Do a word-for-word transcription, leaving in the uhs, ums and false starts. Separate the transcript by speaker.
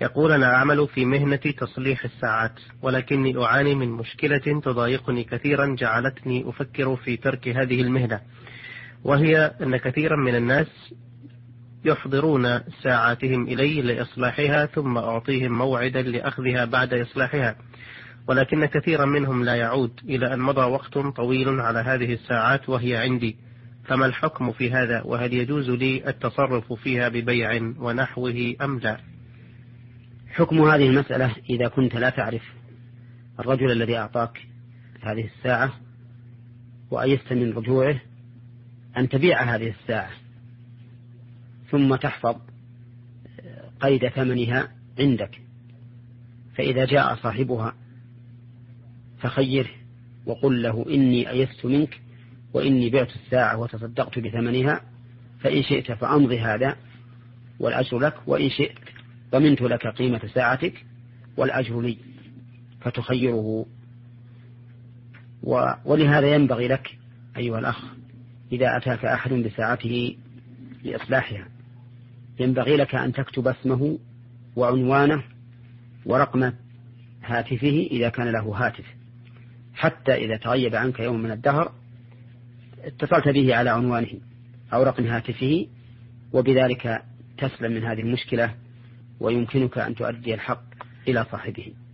Speaker 1: يقول: أنا أعمل في مهنة تصليح الساعات، ولكني أعاني من مشكلة تضايقني كثيرا جعلتني أفكر في ترك هذه المهنة، وهي أن كثيرا من الناس يحضرون ساعاتهم إلي لإصلاحها، ثم أعطيهم موعدا لأخذها بعد إصلاحها، ولكن كثيرا منهم لا يعود إلى أن مضى وقت طويل على هذه الساعات وهي عندي. فما الحكم في هذا؟ وهل يجوز لي التصرف فيها ببيع ونحوه أم لا؟
Speaker 2: حكم هذه المسألة: إذا كنت لا تعرف الرجل الذي أعطاك هذه الساعة وأيست من رجوعه، أن تبيع هذه الساعة ثم تحفظ قيد ثمنها عندك، فإذا جاء صاحبها فخيره وقل له: إني أيست منك وإني بعت الساعة وتصدقت بثمنها، فإن شئت فأمضي هذا والأجر لك، وإن شئت ضمنت لك قيمة ساعتك والأجر لي، فتخيره. ولهذا ينبغي لك أيها الأخ إذا أتاك أحد بساعته لإصلاحها، ينبغي لك أن تكتب اسمه وعنوانه ورقم هاتفه إذا كان له هاتف، حتى إذا تغيب عنك يوم من الدهر اتصلت به على عنوانه أو رقم هاتفه، وبذلك تسلم من هذه المشكلة ويمكنك أن تؤدي الحق إلى صاحبه.